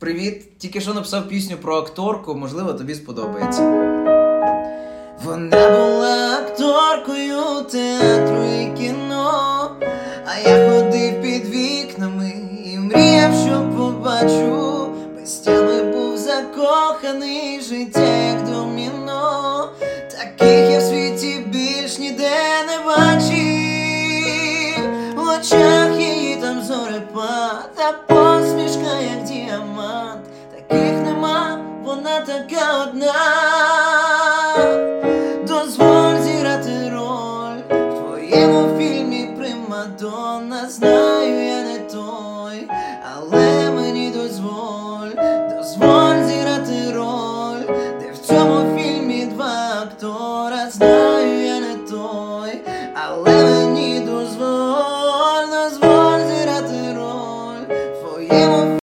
Привіт! Тільки що написав пісню про акторку, можливо, тобі сподобається. Вона була акторкою театру і кіно, а я ходив під вікнами і мріяв, що побачу. Без тями був закоханий, життя як доміно. Таких я в світі більш ніде не бачив. В очах її там зорепад.